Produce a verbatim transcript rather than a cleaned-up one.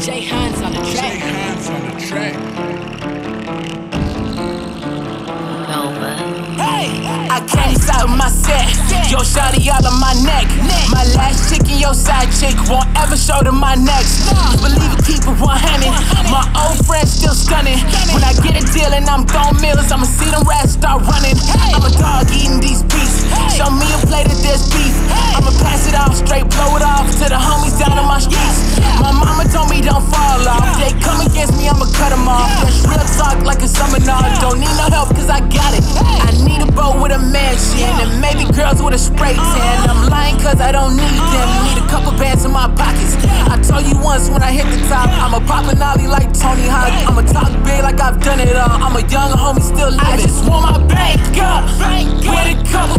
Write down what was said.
Jay Hines on the track. Jay Hines on the track. Hey, I came inside with my set. Yo, shawty all on my neck. My last chick and your side chick won't ever show to my next. Believe it, keep it one hundred. My old friends still stunning. When I get a deal and I'm throwing meals, I'ma see them rats start running. I'm a dog eating these beats. Show me a plate of this beef. I'ma pass it off, straight blow it off to the homies down on my streets. My mama told me don't fall off. They come against me, I'ma cut them off. That's real talk like a seminar. Don't need no help cause I got it. I need a boat with a mansion and maybe girls with a spray tan. I'm lying cause I don't need them. Need a couple bands in my pockets. I told you once when I hit the top, I'ma pop an ollie like Tony Hawk. I'ma talk big like I've done it all. I'm a young homie still living. I just want my bank up with a couple